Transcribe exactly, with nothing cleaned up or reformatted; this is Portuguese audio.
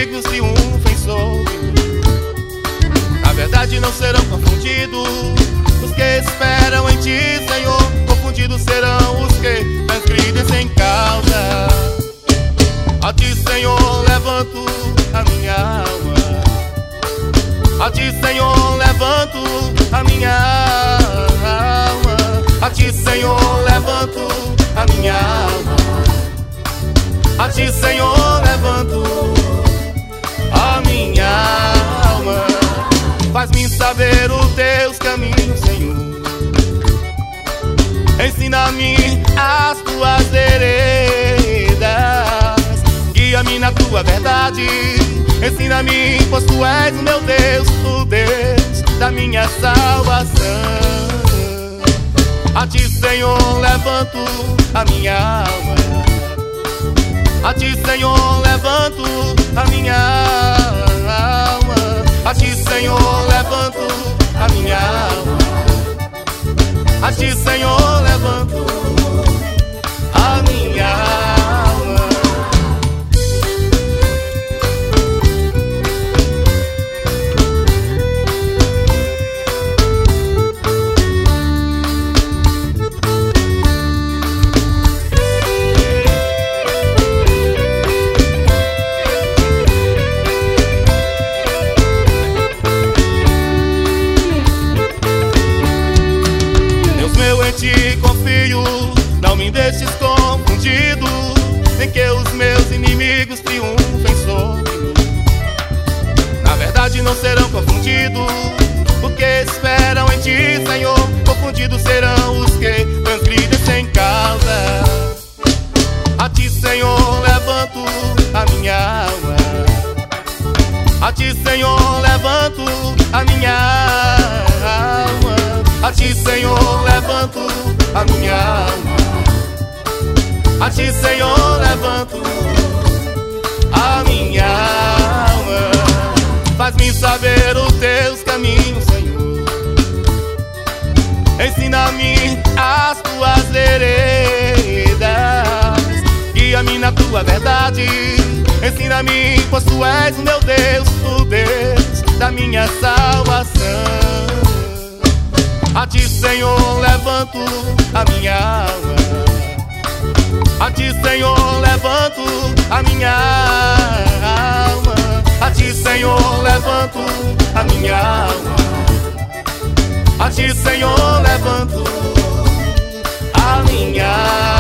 inimigos triunfem sobre mim. Na verdade não serão confundidos os que esperam em ti, Senhor. Confundidos serão os que transgridem sem causa. A ti, Senhor, levanto a minha alma. A ti, Senhor, levanto a minha alma. A ti, Senhor, levanto a minha alma. A ti, Senhor, levanto a minha alma. Faz-me saber os teus caminhos, Senhor. Ensina-me as tuas veredas. Guia-me na tua verdade. Ensina-me, pois tu és o meu Deus, o Deus da minha salvação. A ti, Senhor, levanto a minha alma. A ti, Senhor, levanto a minha alma. A ti, Senhor, levanto a minha alma. A ti, Senhor, levanto a minha alma. Te confio, não me deixes confundido, nem que os meus inimigos triunfem sobre mim. Na verdade não serão confundidos os que esperam em ti, Senhor. Confundidos serão os que transgridem sem causa. A ti, Senhor, levanto a minha alma. A ti, Senhor, levanto a minha alma. A ti, Senhor, levanto a minha alma. A ti, Senhor, levanto a minha alma. Faz-me saber os teus caminhos, Senhor. Ensina-me as tuas veredas. Guia-me na tua verdade. Ensina-me, pois tu és o meu Deus, o Deus da minha salvação. A ti, Senhor, levanto a minha alma. A ti, Senhor, levanto a minha alma. A ti, Senhor, levanto a minha alma. A ti, Senhor, levanto a minha alma.